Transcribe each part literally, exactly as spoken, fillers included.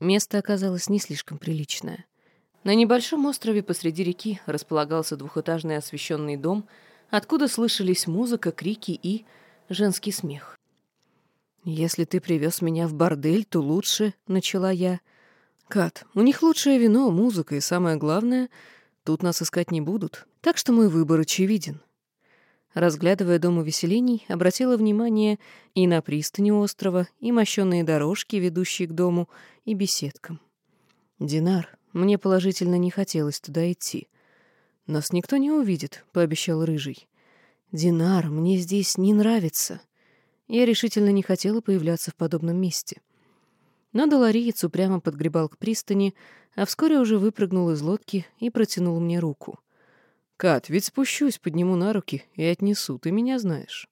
Место оказалось не слишком приличное. На небольшом острове посреди реки располагался двухэтажный освещенный дом, откуда слышались музыка, крики и женский смех. «Если ты привез меня в бордель, то лучше», — начала я. «Кат, у них лучшее вино, музыка и, самое главное, тут нас искать не будут, так что мой выбор очевиден». Разглядывая дом увеселений, обратила внимание и на пристани острова, и мощенные дорожки, ведущие к дому, и беседкам. «Динар, мне положительно не хотелось туда идти. Нас никто не увидит», — пообещал Рыжий. «Динар, мне здесь не нравится». Я решительно не хотела появляться в подобном месте. Но долариец упрямо подгребал к пристани, а вскоре уже выпрыгнул из лодки и протянул мне руку. «Кат, ведь спущусь, подниму на руки и отнесу, ты меня знаешь».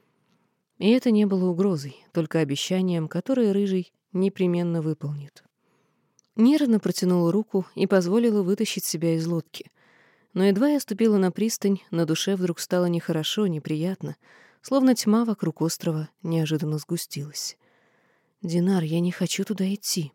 И это не было угрозой, только обещанием, которое Рыжий непременно выполнит. Нервно протянула руку и позволила вытащить себя из лодки. Но едва я ступила на пристань, на душе вдруг стало нехорошо, неприятно, словно тьма вокруг острова неожиданно сгустилась. «Динар, я не хочу туда идти».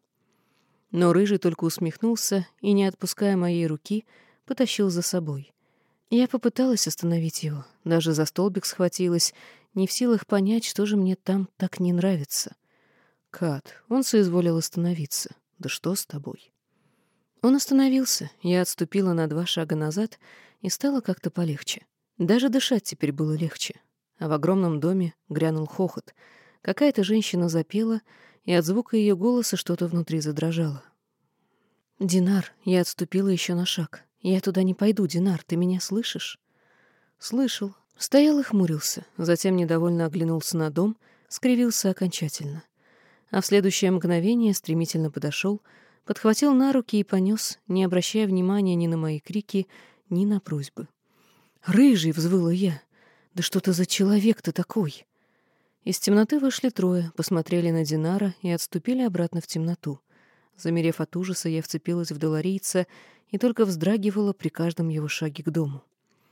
Но Рыжий только усмехнулся и, не отпуская моей руки, потащил за собой. Я попыталась остановить его, даже за столбик схватилась, не в силах понять, что же мне там так не нравится. «Кат, он соизволил остановиться. Да что с тобой?» Он остановился, я отступила на два шага назад, и стало как-то полегче. Даже дышать теперь было легче. А в огромном доме грянул хохот. Какая-то женщина запела, и от звука ее голоса что-то внутри задрожало. «Динар», я отступила еще на шаг. «Я туда не пойду, Динар, ты меня слышишь?» Слышал. Стоял и хмурился, затем недовольно оглянулся на дом, скривился окончательно. А в следующее мгновение стремительно подошел, подхватил на руки и понес, не обращая внимания ни на мои крики, ни на просьбы. «Рыжий!» — взвыла я. «Да что ты за человек-то такой?» Из темноты вышли трое, посмотрели на Динара и отступили обратно в темноту. Замерев от ужаса, я вцепилась в доларийца и только вздрагивала при каждом его шаге к дому.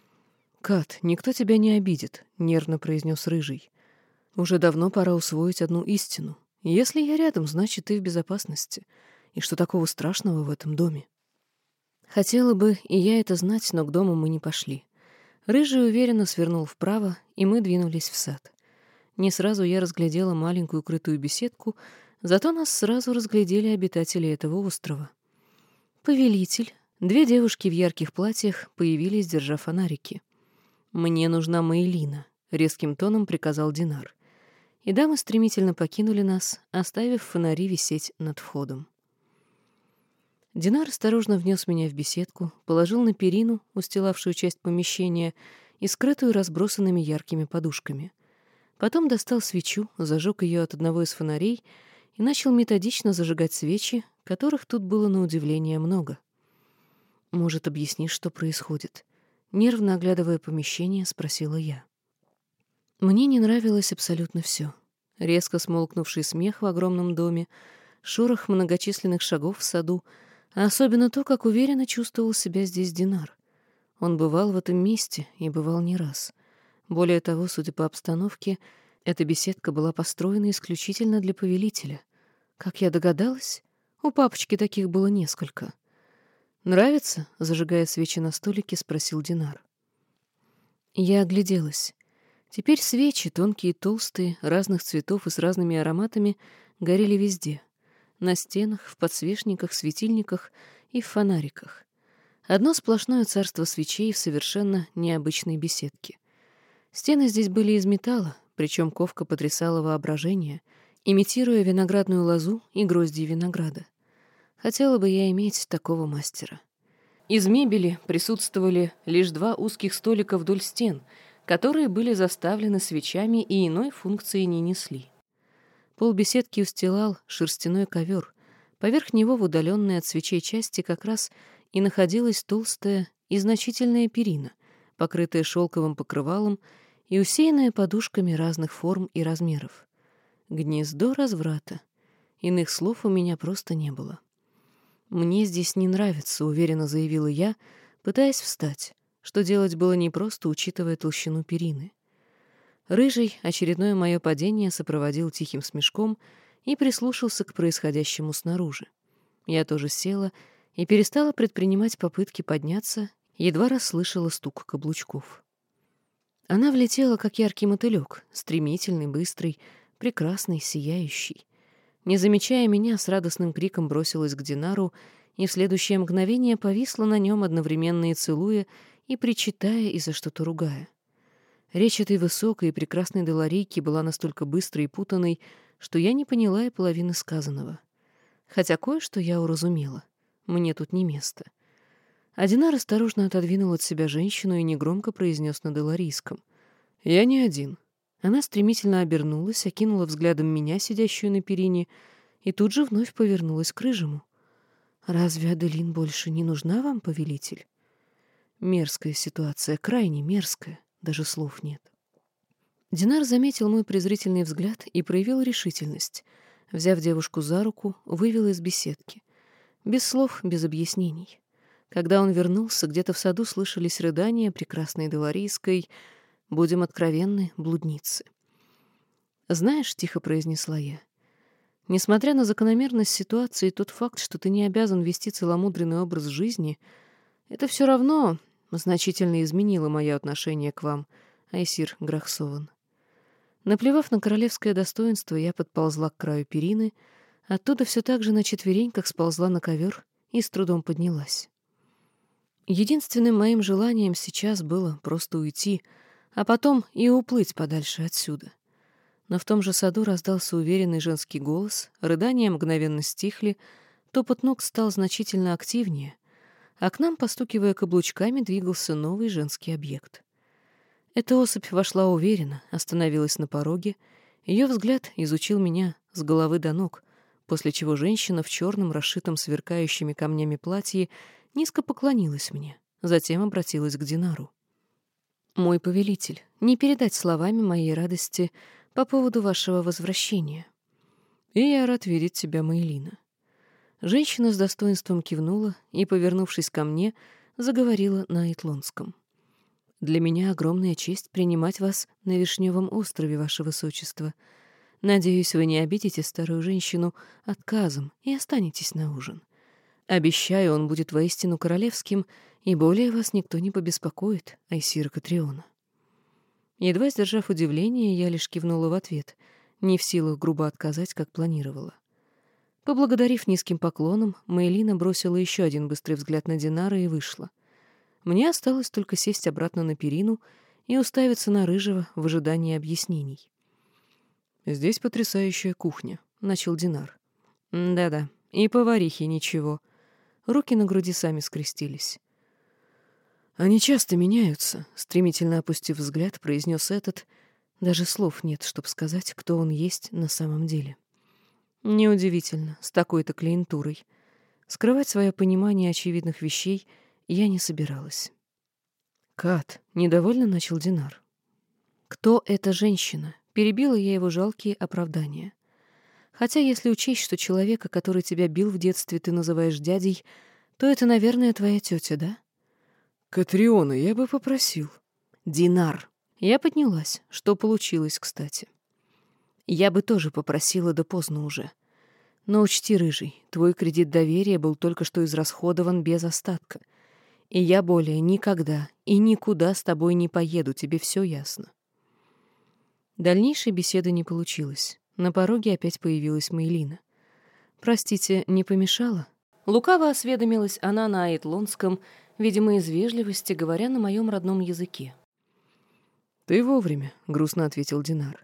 «Кат, никто тебя не обидит», — нервно произнес Рыжий. «Уже давно пора усвоить одну истину. Если я рядом, значит, ты в безопасности. И что такого страшного в этом доме?» Хотела бы и я это знать, но к дому мы не пошли. Рыжий уверенно свернул вправо, и мы двинулись в сад. Не сразу я разглядела маленькую крытую беседку, зато нас сразу разглядели обитатели этого острова. Повелитель, две девушки в ярких платьях появились, держа фонарики. «Мне нужна Маэлина», — резким тоном приказал Динар. И дамы стремительно покинули нас, оставив фонари висеть над входом. Динар осторожно внес меня в беседку, положил на перину, устилавшую часть помещения, и скрытую разбросанными яркими подушками. Потом достал свечу, зажег ее от одного из фонарей и начал методично зажигать свечи, которых тут было на удивление много. «Может, объяснишь, что происходит?» Нервно оглядывая помещение, спросила я. Мне не нравилось абсолютно все. Резко смолкнувший смех в огромном доме, шорох многочисленных шагов в саду, а особенно то, как уверенно чувствовал себя здесь Динар. Он бывал в этом месте и бывал не раз. Более того, судя по обстановке, эта беседка была построена исключительно для повелителя. Как я догадалась, у папочки таких было несколько. «Нравится?» — зажигая свечи на столике, спросил Динар. Я огляделась. Теперь свечи, тонкие и толстые, разных цветов и с разными ароматами, горели везде. На стенах, в подсвечниках, светильниках и в фонариках. Одно сплошное царство свечей в совершенно необычной беседке. Стены здесь были из металла, причем ковка потрясала воображение, имитируя виноградную лозу и грозди винограда. Хотела бы я иметь такого мастера. Из мебели присутствовали лишь два узких столика вдоль стен, которые были заставлены свечами и иной функции не несли. Пол беседки устилал шерстяной ковер. Поверх него в удаленной от свечей части как раз и находилась толстая и значительная перина, покрытая шелковым покрывалом и усеянная подушками разных форм и размеров. Гнездо разврата. Иных слов у меня просто не было. «Мне здесь не нравится», — уверенно заявила я, пытаясь встать, что делать было непросто, учитывая толщину перины. Рыжий очередное мое падение сопроводил тихим смешком и прислушался к происходящему снаружи. Я тоже села и перестала предпринимать попытки подняться, едва расслышала стук каблучков. Она влетела, как яркий мотылек, стремительный, быстрый, прекрасный, сияющий. Не замечая меня, с радостным криком бросилась к Динару и в следующее мгновение повисла на нем, одновременно и целуя, и причитая, и за что-то ругая. Речь этой высокой и прекрасной Деларийки была настолько быстрой и путанной, что я не поняла и половины сказанного. Хотя кое-что я уразумела. Мне тут не место. А Динар осторожно отодвинул от себя женщину и негромко произнес на деларийском: «Я не один». Она стремительно обернулась, окинула взглядом меня, сидящую на перине, и тут же вновь повернулась к рыжему. «Разве Аделин больше не нужна вам, повелитель?» Мерзкая ситуация, крайне мерзкая, даже слов нет. Динар заметил мой презрительный взгляд и проявил решительность. Взяв девушку за руку, вывел из беседки. Без слов, без объяснений. Когда он вернулся, где-то в саду слышались рыдания прекрасной Деларийской, будем откровенны, блудницы. «Знаешь», — тихо произнесла я, — «несмотря на закономерность ситуации и тот факт, что ты не обязан вести целомудренный образ жизни, это все равно значительно изменило мое отношение к вам, Айсир Грахсован». Наплевав на королевское достоинство, я подползла к краю перины, оттуда все так же на четвереньках сползла на ковер и с трудом поднялась. Единственным моим желанием сейчас было просто уйти, а потом и уплыть подальше отсюда. Но в том же саду раздался уверенный женский голос, рыдания мгновенно стихли, топот ног стал значительно активнее, а к нам, постукивая каблучками, двигался новый женский объект. Эта особь вошла уверенно, остановилась на пороге, ее взгляд изучил меня с головы до ног, после чего женщина в черном, расшитом сверкающими камнями платье низко поклонилась мне, затем обратилась к Динару. «Мой повелитель, не передать словами моей радости по поводу вашего возвращения. И я рад видеть тебя, Мейлина». Женщина с достоинством кивнула и, повернувшись ко мне, заговорила на итлонском. «Для меня огромная честь принимать вас на Вишневом острове, ваше высочество. Надеюсь, вы не обидите старую женщину отказом и останетесь на ужин. Обещаю, он будет воистину королевским, и более вас никто не побеспокоит, Айсира Катриона». Едва сдержав удивление, я лишь кивнула в ответ, не в силах грубо отказать, как планировала. Поблагодарив низким поклоном, Мейлина бросила еще один быстрый взгляд на Динара и вышла. Мне осталось только сесть обратно на перину и уставиться на Рыжего в ожидании объяснений. «Здесь потрясающая кухня», — начал Динар. «Да-да, и поварихи ничего». Руки на груди сами скрестились. «Они часто меняются», — стремительно опустив взгляд, произнес этот. Даже слов нет, чтобы сказать, кто он есть на самом деле. Неудивительно, с такой-то клиентурой. Скрывать свое понимание очевидных вещей я не собиралась. «Кат», — недовольно начал Динар. «Кто эта женщина?» — перебила я его жалкие оправдания. «Хотя, если учесть, что человека, который тебя бил в детстве, ты называешь дядей, то это, наверное, твоя тетя, да?» «Катриона, я бы попросил». «Динар». Я поднялась, что получилось, кстати. «Я бы тоже попросила, да поздно уже. Но учти, Рыжий, твой кредит доверия был только что израсходован без остатка. И я более никогда и никуда с тобой не поеду, тебе все ясно». Дальнейшей беседы не получилось. На пороге опять появилась Мейлина. «Простите, не помешала?» Лукаво осведомилась она на айтлонском, видимо, из вежливости, говоря на моем родном языке. «Ты вовремя», — грустно ответил Динар.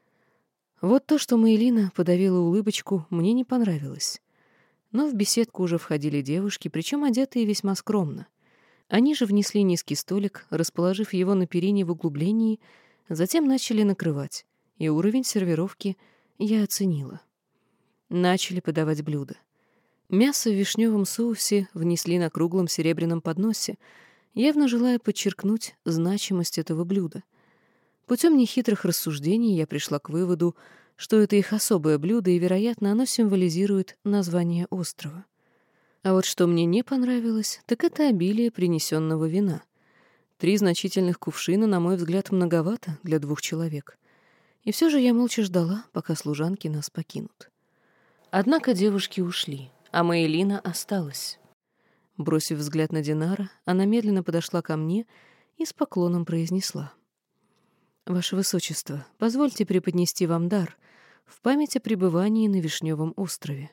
Вот то, что Мейлина подавила улыбочку, мне не понравилось. Но в беседку уже входили девушки, причем одетые весьма скромно. Они же внесли низкий столик, расположив его на перине в углублении, затем начали накрывать, и уровень сервировки я оценила. Начали подавать блюда. Мясо в вишневом соусе внесли на круглом серебряном подносе, явно желая подчеркнуть значимость этого блюда. Путем нехитрых рассуждений я пришла к выводу, что это их особое блюдо, и, вероятно, оно символизирует название острова. А вот что мне не понравилось, так это обилие принесенного вина. Три значительных кувшина, на мой взгляд, многовато для двух человек. И все же я молча ждала, пока служанки нас покинут. Однако девушки ушли, а Маэлина осталась. Бросив взгляд на Динара, она медленно подошла ко мне и с поклоном произнесла: «Ваше Высочество, позвольте преподнести вам дар в память о пребывании на Вишневом острове».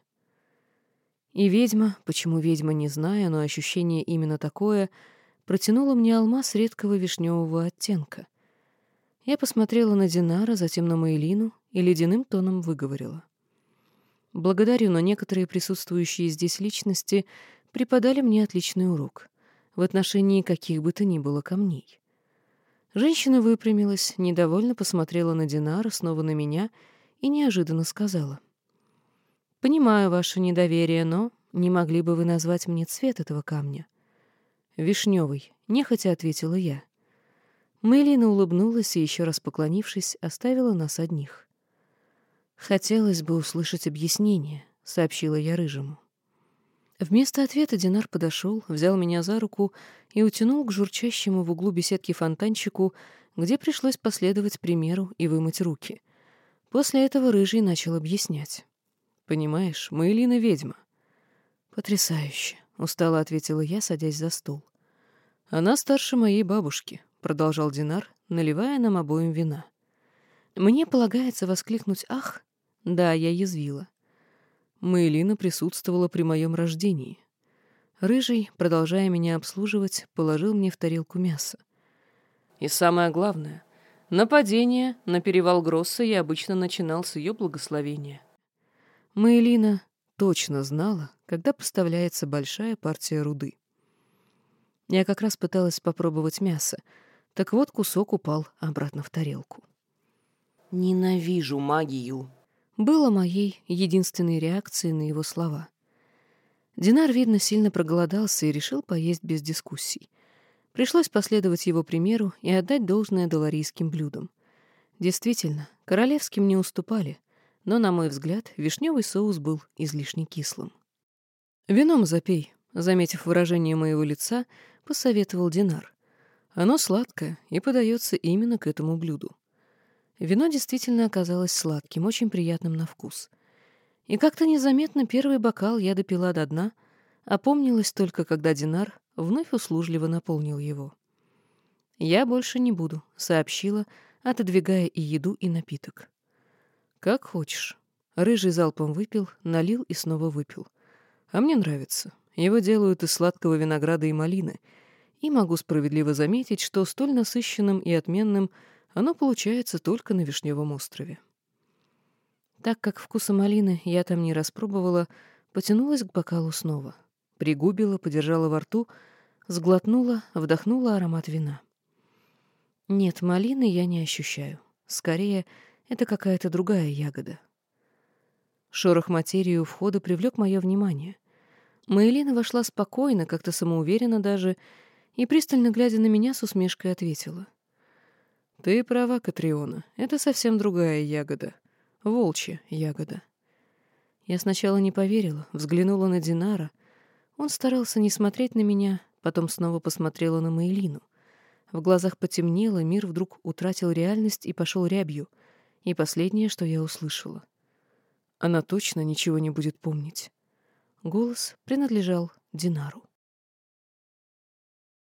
И ведьма, почему ведьма, не знаю, но ощущение именно такое, протянула мне алмаз редкого вишневого оттенка. Я посмотрела на Динара, затем на Маэлину и ледяным тоном выговорила: «Благодарю, но некоторые присутствующие здесь личности преподали мне отличный урок в отношении каких бы то ни было камней». Женщина выпрямилась, недовольно посмотрела на Динара, снова на меня и неожиданно сказала: «Понимаю ваше недоверие, но не могли бы вы назвать мне цвет этого камня?» «Вишневый», — нехотя ответила я. Мэйлина улыбнулась и, еще раз поклонившись, оставила нас одних. «Хотелось бы услышать объяснение», — сообщила я Рыжему. Вместо ответа Динар подошел, взял меня за руку и утянул к журчащему в углу беседки фонтанчику, где пришлось последовать примеру и вымыть руки. После этого Рыжий начал объяснять. «Понимаешь, Маэлина ведьма». «Потрясающе», — устало ответила я, садясь за стол. «Она старше моей бабушки», — продолжал Динар, наливая нам обоим вина. Мне полагается воскликнуть «ах». Да, я язвила. Маэлина присутствовала при моем рождении. Рыжий, продолжая меня обслуживать, положил мне в тарелку мясо. И самое главное, нападение на перевал Гросса я обычно начинал с ее благословения. Маэлина точно знала, когда поставляется большая партия руды. Я как раз пыталась попробовать мясо, так вот кусок упал обратно в тарелку. «Ненавижу магию», было моей единственной реакцией на его слова. Динар, видно, сильно проголодался и решил поесть без дискуссий. Пришлось последовать его примеру и отдать должное доларийским блюдам. Действительно, королевским не уступали, но, на мой взгляд, вишневый соус был излишне кислым. «Вином запей», — заметив выражение моего лица, посоветовал Динар. «Оно сладкое и подается именно к этому блюду». Вино действительно оказалось сладким, очень приятным на вкус. И как-то незаметно первый бокал я допила до дна, опомнилась только, когда Динар вновь услужливо наполнил его. «Я больше не буду», — сообщила, отодвигая и еду, и напиток. «Как хочешь». Рыжий залпом выпил, налил и снова выпил. «А мне нравится. Его делают из сладкого винограда и малины. И могу справедливо заметить, что столь насыщенным и отменным оно получается только на Вишневом острове». Так как вкуса малины я там не распробовала, потянулась к бокалу снова. Пригубила, подержала во рту, сглотнула, вдохнула аромат вина. Нет, малины я не ощущаю. Скорее, это какая-то другая ягода. Шорох материи у входа привлек мое внимание. Маэлина вошла спокойно, как-то самоуверенно даже, и, пристально глядя на меня, с усмешкой ответила: «Ты права, Катриона, это совсем другая ягода. Волчья ягода». Я сначала не поверила, взглянула на Динара. Он старался не смотреть на меня, потом снова посмотрела на Маэлину. В глазах потемнело, мир вдруг утратил реальность и пошел рябью. И последнее, что я услышала: «Она точно ничего не будет помнить». Голос принадлежал Динару.